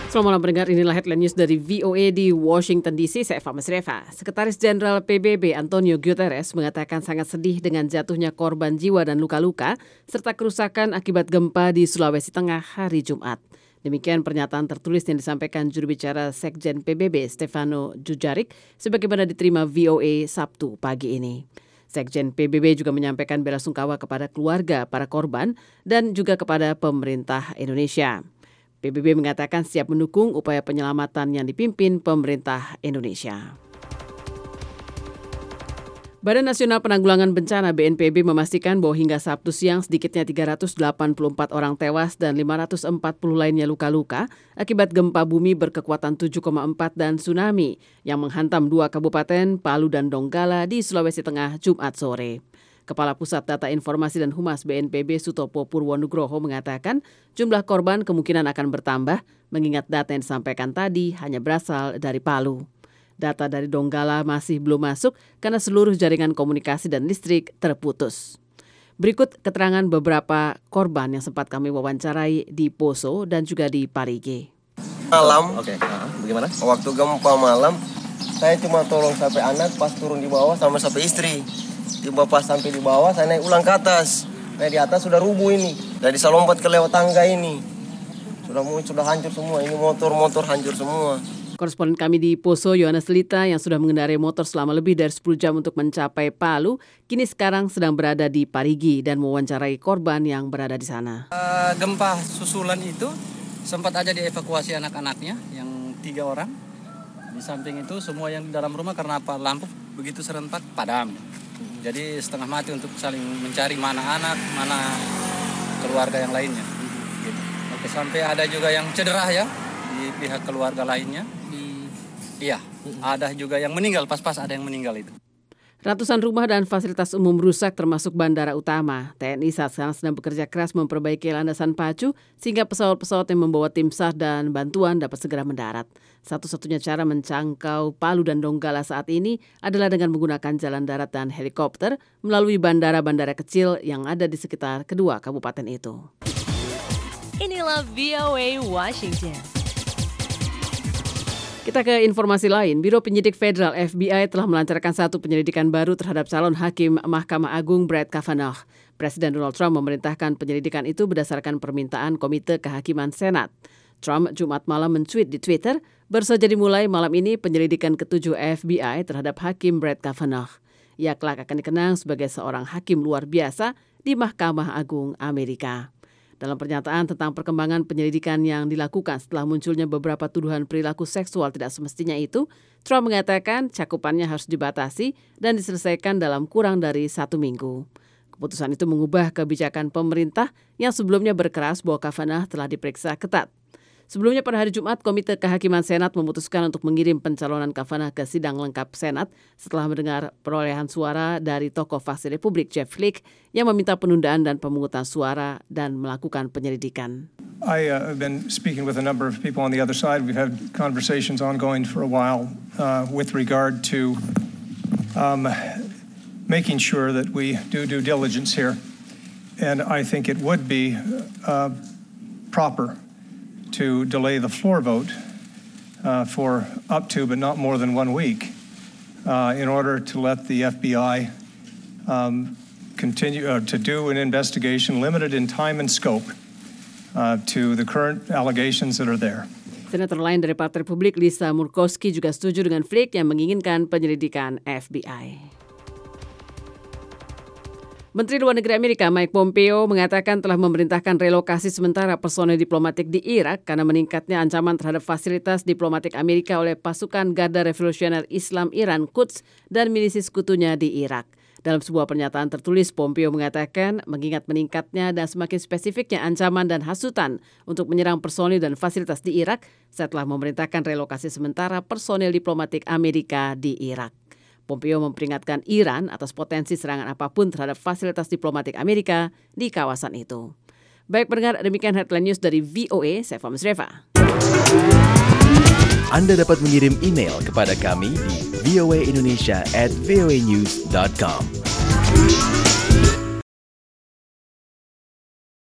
Selamat malam pendengar, inilah headline news dari VOA di Washington DC. Saya Eva Masreva. Sekretaris Jenderal PBB Antonio Guterres mengatakan sangat sedih dengan jatuhnya korban jiwa dan luka-luka serta kerusakan akibat gempa di Sulawesi Tengah hari Jumat. Demikian pernyataan tertulis yang disampaikan juru bicara Sekjen PBB Stefano Dujarric sebagaimana diterima VOA Sabtu pagi ini. Sekjen PBB juga menyampaikan belasungkawa kepada keluarga para korban dan juga kepada pemerintah Indonesia. PBB mengatakan siap mendukung upaya penyelamatan yang dipimpin pemerintah Indonesia. Badan Nasional Penanggulangan Bencana BNPB memastikan bahwa hingga Sabtu siang sedikitnya 384 orang tewas dan 540 lainnya luka-luka akibat gempa bumi berkekuatan 7,4 dan tsunami yang menghantam dua kabupaten Palu dan Donggala di Sulawesi Tengah Jumat sore. Kepala Pusat Data Informasi dan Humas BNPB Sutopo Purwonugroho mengatakan jumlah korban kemungkinan akan bertambah mengingat data yang disampaikan tadi hanya berasal dari Palu. Data dari Donggala masih belum masuk karena seluruh jaringan komunikasi dan listrik terputus. Berikut keterangan beberapa korban yang sempat kami wawancarai di Poso dan juga di Parigi. Malam, Bagaimana? waktu gempa malam, saya cuma tolong sampai anak pas turun di bawah sama sampai istri. Tiba pas sampai di bawah, saya naik ulang ke atas. Nah di atas sudah rubuh ini. Jadi saya lompat ke lewat tangga ini. Sudah hancur semua. Ini motor hancur semua. Koresponden kami di Poso, Yohanes Lita, yang sudah mengendarai motor selama lebih dari 10 jam untuk mencapai Palu, kini sekarang sedang berada di Parigi dan mewawancarai korban yang berada di sana. Gempa susulan itu sempat aja dievakuasi anak-anaknya yang 3 orang. Di samping itu semua yang di dalam rumah karena lampu begitu serentak padam. Jadi setengah mati untuk saling mencari mana anak, mana keluarga yang lainnya. Gitu. Oke, sampai ada juga yang cedera ya di pihak keluarga lainnya. Iya, ada juga yang meninggal, pas-pas ada yang meninggal itu. Ratusan rumah dan fasilitas umum rusak termasuk bandara utama. TNI saat sekarang sedang bekerja keras memperbaiki landasan pacu sehingga pesawat-pesawat yang membawa tim SAR dan bantuan dapat segera mendarat. Satu-satunya cara menjangkau Palu dan Donggala saat ini adalah dengan menggunakan jalan darat dan helikopter melalui bandara-bandara kecil yang ada di sekitar kedua kabupaten itu. Inilah VOA Washington. Kita ke informasi lain. Biro Penyidik Federal FBI telah melancarkan satu penyelidikan baru terhadap calon hakim Mahkamah Agung Brett Kavanaugh. Presiden Donald Trump memerintahkan penyelidikan itu berdasarkan permintaan Komite Kehakiman Senat. Trump Jumat malam men-tweet di Twitter, baru saja dimulai malam ini penyelidikan ke-7 FBI terhadap hakim Brett Kavanaugh. Ia kelak akan dikenang sebagai seorang hakim luar biasa di Mahkamah Agung Amerika. Dalam pernyataan tentang perkembangan penyelidikan yang dilakukan setelah munculnya beberapa tuduhan perilaku seksual tidak semestinya itu, Trump mengatakan cakupannya harus dibatasi dan diselesaikan dalam kurang dari 1 minggu. Keputusan itu mengubah kebijakan pemerintah yang sebelumnya berkeras bahwa Kavanaugh telah diperiksa ketat. Sebelumnya pada hari Jumat, Komite Kehakiman Senat memutuskan untuk mengirim pencalonan Kavanaugh ke sidang lengkap Senat setelah mendengar perolehan suara dari tokoh faksi Republik Jeff Flake yang meminta penundaan dan pemungutan suara dan melakukan penyelidikan. I have been speaking with a number of people on the other side. We've had conversations ongoing for a while with regard to making sure that we do due diligence here. And I think it would be proper to delay the floor vote for up to but not more than 1 week in order to let the FBI continue to do an investigation limited in time and scope to the current allegations that are there. Senator lain dari Partai Republik, Lisa Murkowski, juga setuju dengan Flake yang menginginkan penyelidikan FBI. Menteri Luar Negeri Amerika Mike Pompeo mengatakan telah memerintahkan relokasi sementara personel diplomatik di Irak karena meningkatnya ancaman terhadap fasilitas diplomatik Amerika oleh pasukan Garda Revolusioner Islam Iran Quds dan milisi sekutunya di Irak. Dalam sebuah pernyataan tertulis, Pompeo mengatakan mengingat meningkatnya dan semakin spesifiknya ancaman dan hasutan untuk menyerang personil dan fasilitas di Irak, saya telah memerintahkan relokasi sementara personel diplomatik Amerika di Irak. Pompeo memperingatkan Iran atas potensi serangan apapun terhadap fasilitas diplomatik Amerika di kawasan itu. Baik pendengar, demikian headline news dari VOA, saya Eva Masreva. Anda dapat mengirim email kepada kami di voaindonesia@voanews.com.